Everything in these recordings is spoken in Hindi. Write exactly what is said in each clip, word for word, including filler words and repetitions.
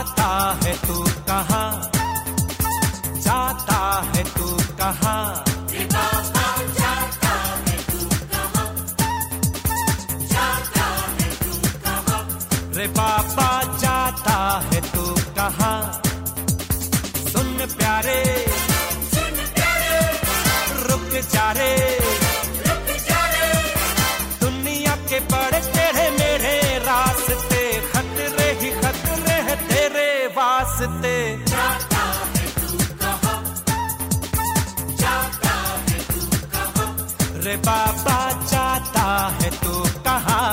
जाता है तू कहाँ, जाता है तू कहाँ, रे बाबा जाता है तू कहाँ, जाता है तू कहाँ, रे बाबा जाता है तू कहाँ। सुन प्यारे सुन प्यारे रुक जा रे, रुक जा रे, दुनिया के बड़े तेरे मेरे रास्ते, खतरे ही खतरे हैं तेरे वास्ते। जाता है तू कहाँ, जाता है तू कहाँ, रे बाबा जाता है तू कहाँ।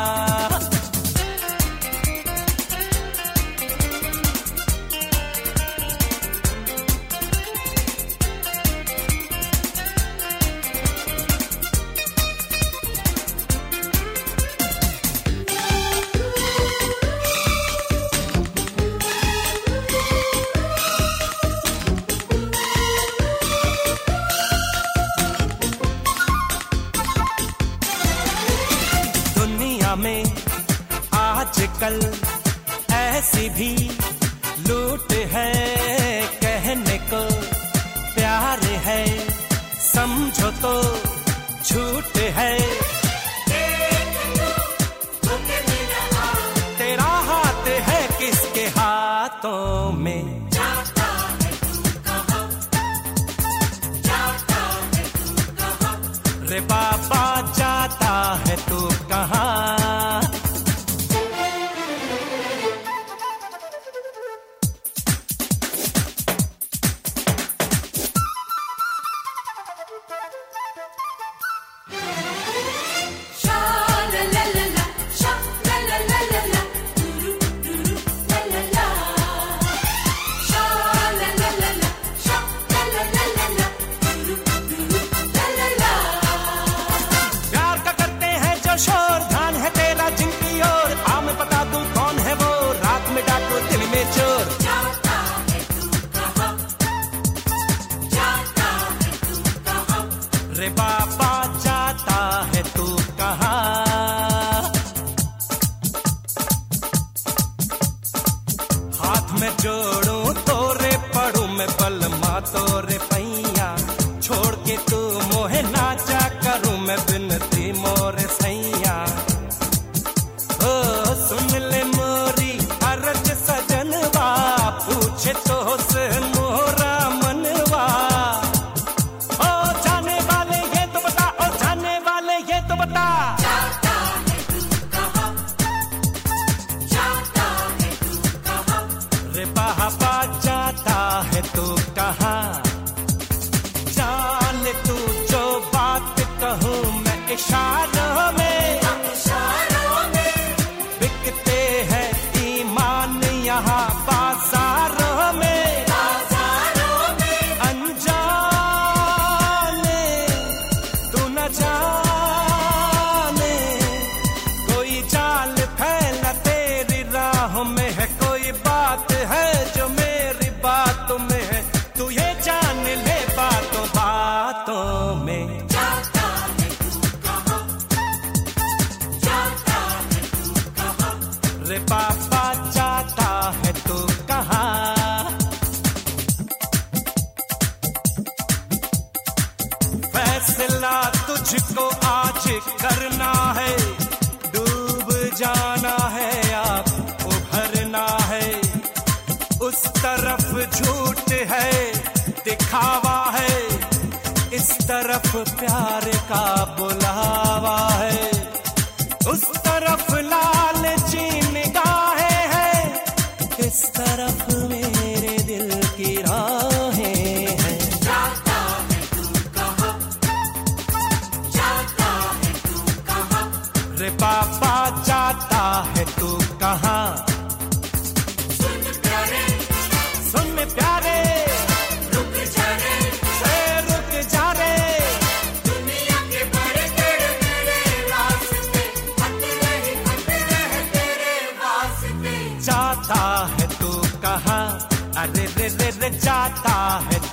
में आजकल ऐसी भी लूट है, कहने को प्यार है समझो तो झूठ है। तेरा हाथ है किसके हाथों में, जाता है तू कहाँ, जाता है तू कहाँ, रे बाबा जाता है तू कहाँ। शोर ध्यान है तेरा जिनकी ओर, आ मैं बता दूं कौन है वो, रात में डाकू दिल में चोर। जाता है तू कहाँ, जाता है तू कहाँ, रे बाबा जाता है तू कहाँ। हाथ में जोड़ूं तोरे पढ़ूं मैं बलमा तोरे पैया, छोड़ के तू मोहे नाचा करूं मैं बिनती मोरे सैया। ओ सुन ले मोरी अरज सजनवा, पूछे तो से मोरा मनवा। ओ जाने वाले ये तो बता, ओ जाने वाले ये तो बता, जाता है तू कहाँ, जाता है तू कहाँ, रे बाबा जाता है तू कहाँ। जान तू जो बात कहूँ मैं इशारों में, इशारों में बिकते हैं ईमान यहाँ बाजारों में, बाजारों में, अनजाने तू न जाने कोई जाल फैला तेरी राह में है, कोई बात है जो मेरी बातों में है, तू ये जान ले बातों बातों में। जाता है तू कहाँ, जाता है तू कहाँ, रे बाबा जाता है तू कहाँ। फैसला तुझको आज करना है, डूब जाना है आप उभरना है। उस तरफ झूठ है दिखावा है, इस तरफ प्यार का बुलावा है। उस तरफ लालची निगाहें हैं, इस तरफ मेरे दिल की राहें हैं। जाता है तू कहाँ, जाता है तू कहाँ, रे बाबा जाता है तू कहाँ। सुन प्यारे सुन प्यारे रुक जा रे, से रुक जा रे, दुनिया के बड़े तेरे मेरे रास्ते, खतरे ही खतरे हैं तेरे वास्ते। जाता है तू कहाँ, अरे रे रे रे जाता है